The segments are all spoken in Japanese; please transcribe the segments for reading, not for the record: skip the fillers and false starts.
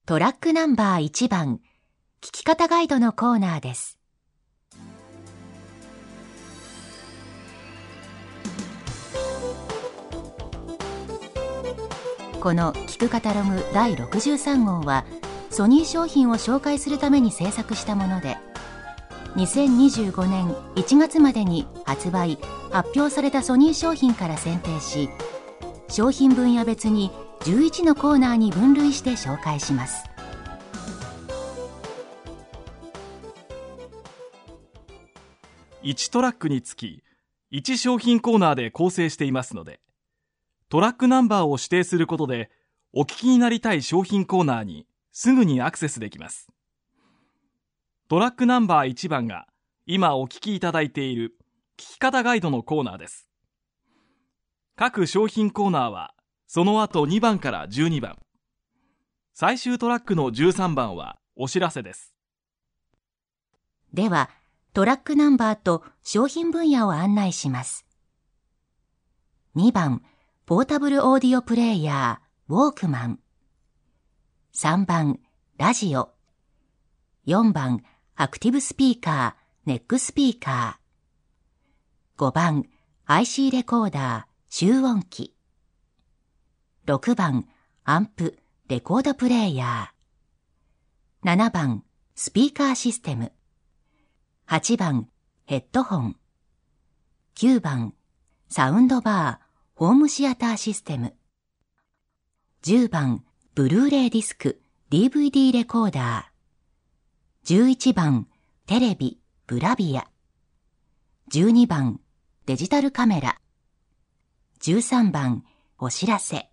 トラックナンバー1番聞き方ガイドのコーナーです。この聞くカタログ第63号はソニー商品を紹介するために制作したもので、2025年1月までに発表されたソニー商品から選定し、商品分野別に11のコーナーに分類して紹介します。 1トラックにつき1商品コーナーで構成していますので、トラックナンバーを指定することでお聞きになりたい商品コーナーにすぐにアクセスできます。トラックナンバー1番が今お聞きいただいている聞き方ガイドのコーナーです。各商品コーナーはその後2番から12番、最終トラックの13番はお知らせです。 ではトラックナンバーと商品分野を案内します。2番ポータブルオーディオプレイヤーウォークマン。3番ラジオ。4番アクティブスピーカーネックスピーカー。5番 IC レコーダー集音機。6番アンプレコードプレイヤー。7番スピーカーシステム。8番ヘッドホン。9番サウンドバーホームシアターシステム。10番ブルーレイディスク DVD レコーダー。11番テレビブラビア。12番デジタルカメラ。13番お知らせ。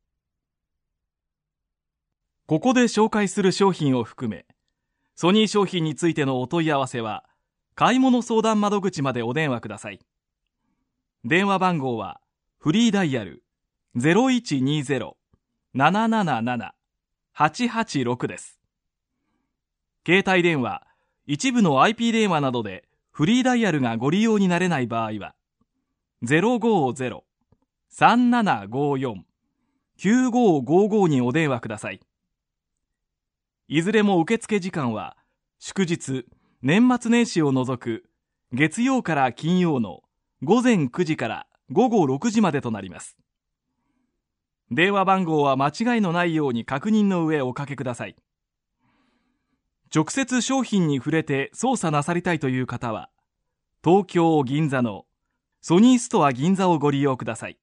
ここで紹介する商品を含め、ソニー商品についてのお問い合わせは買い物相談窓口までお電話ください。電話番号はフリーダイヤル 0120-777-886 です。携帯電話、一部の IP 電話などでフリーダイヤルがご利用になれない場合は 050-3754-9555 にお電話ください。いずれも受付時間は祝日、年末年始を除く月曜から金曜の午前9時から午後6時までとなります。電話番号は間違いのないように確認の上おかけください。直接商品に触れて操作なさりたいという方は、東京銀座のソニーストア銀座をご利用ください。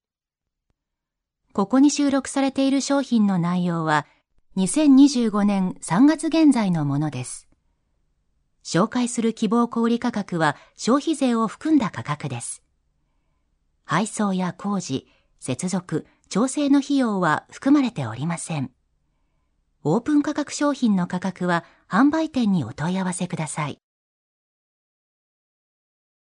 ここに収録されている商品の内容は2025年3月現在のものです。紹介する希望小売価格は消費税を含んだ価格です。配送や工事、接続、調整の費用は含まれておりません。オープン価格商品の価格は販売店にお問い合わせください。